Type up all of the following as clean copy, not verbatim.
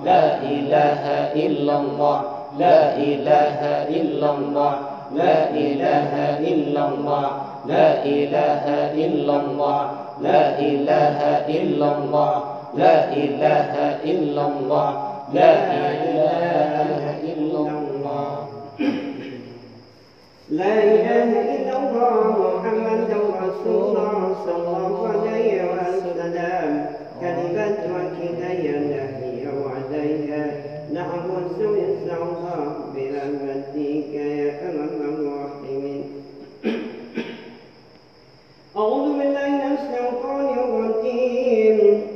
لا إله إلا الله لا إله إلا الله لا إله إلا الله لا إله إلا الله لا إله إلا الله لا إله إلا الله لا إله إلا الله لا إله إلا الله محمد رسول الله صلى الله عليه وسلم كلمة وكلية نهي وعليها نعبد الله برحمتك يا أرحم الراحمين. أعوذ بالله من الشيطان الرجيم.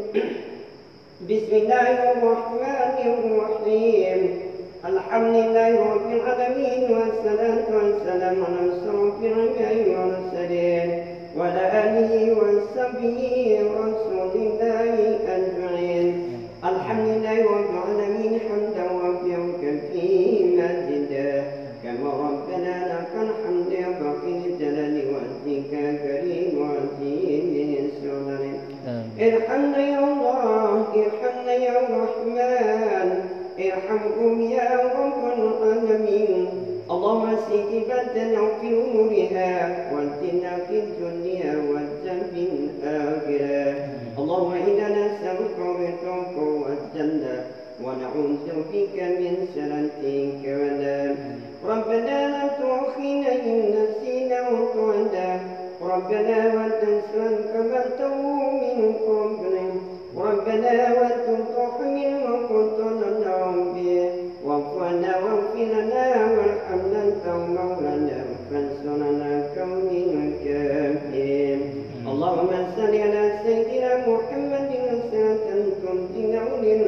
بسم الله الرحمن الرحيم. الحمد لله رب العالمين والصلاة والسلام على أشرف الأنبياء والمرسلين وعلى آله وصحبه ورسول الله أجمعين. الحمد لله رب العالمين حمدا وافيا كثيرا مزيدا كما ربنا لك الحمد يا باقي الجلال وجهك كريم وعزيز السنن. ارحمنا يا الله ارحمنا يا رحمن ارحمكم يا رب العالمين. اللهم سكبتنا في أمورها واجعلنا في الدنيا واجعلنا في الآخرة. اللهم إنا نسألك رضاك والجنة ونعوذ بك من شرك والنار. ربنا لا تؤاخذنا إن نسينا وأخطأنا ربنا وتنسى كما من قبل ربنا وتطحن وقتلنا به واغفرنا واغفر لنا وارحمنا أنت مولانا فانصرنا كون الكافرين. اللهم صل على سيدنا محمد صلاة تمتنا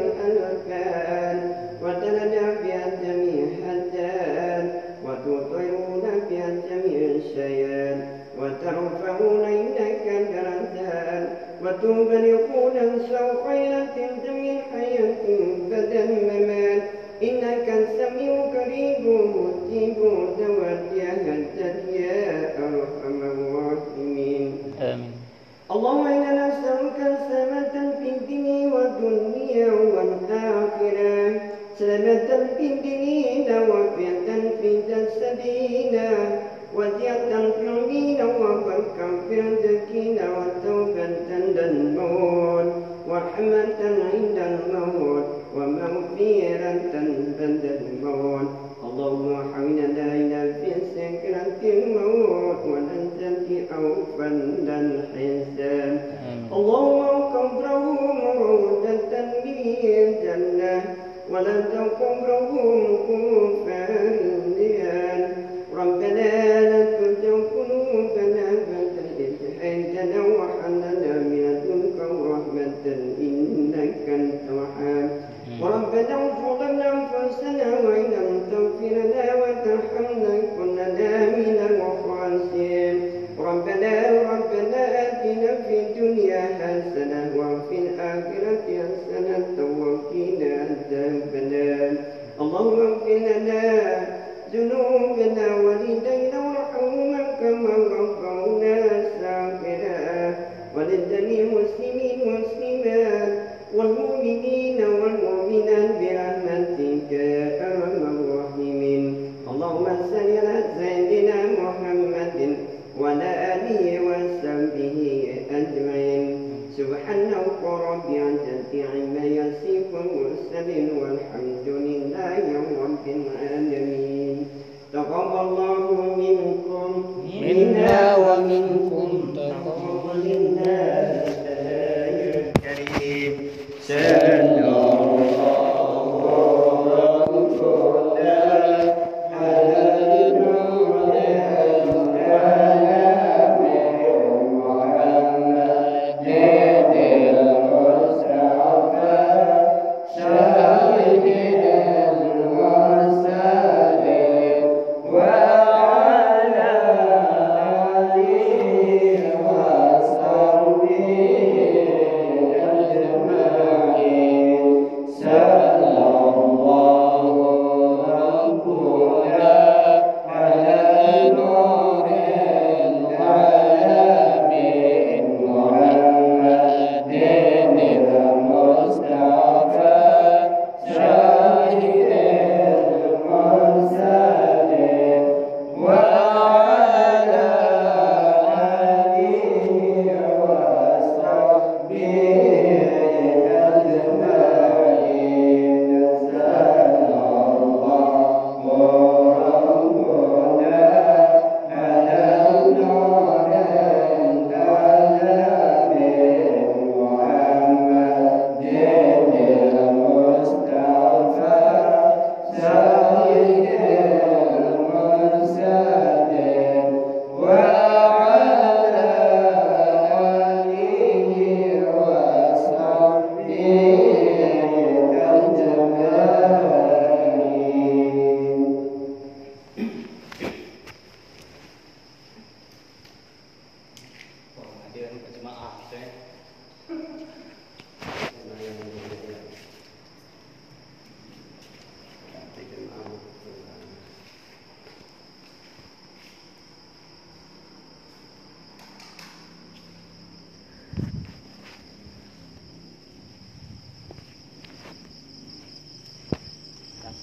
للألفان وتلنا بها جميع الحاجات وتطيرنا بها جميع الشيئات وترفعون إنك درجات وتبلغون سوء خيرة جميع حياة بدل ممات إنك السميع قريب مجيب دعوات يا هدت يا أرحم الراحمين. آمين. اللهم إنا نسألك سلامة في الدين والدنيا والآخرة سلامة في الدين وعافية في جسدنا وزيادة في العلم وبركة في الرزق وتوبة عند الموت ورحمة عند الموت ومغفرة بعد الموت. اللهم حولنا إلى في سكرة الموت ونجد أوفى الحساب. اللهم قبرهم روضة من الجنة ولا تقبرهم كفارا. ربنا لا تزغ قلوبنا بعد إذ هديتنا وهب لنا من لدنك رحمة إنك أنت الوهاب. وربنا اغفر لنا أنفسنا وإن لم تغفر لنا وترحمنا كنا من الخاسرين. ربنا آتنا في الدنيا حسنة وفي الآخرة حسنة وقنا عذاب النار. اللهم اغفر لنا ذنوبنا ولدينا وارحمنا كما ربونا صغيرا ولجميع المسلمين والمسلمات والمؤمنين والمؤمنات برحمتك يا أرحم الراحمين. اللهم صل على سيدنا محمد وعلى آله وصحبه أجمعين. سبحان رب العزة عما يصفون وسلم والحمد لله رب العالمين. تقبل الله منكم منا ومنكم تقبل الله.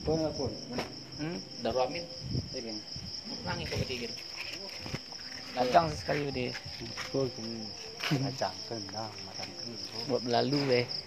pun. Daru amin. Nangis kok ketigir. Kacang sekali dia. Kacang kena makan. Buat berlalu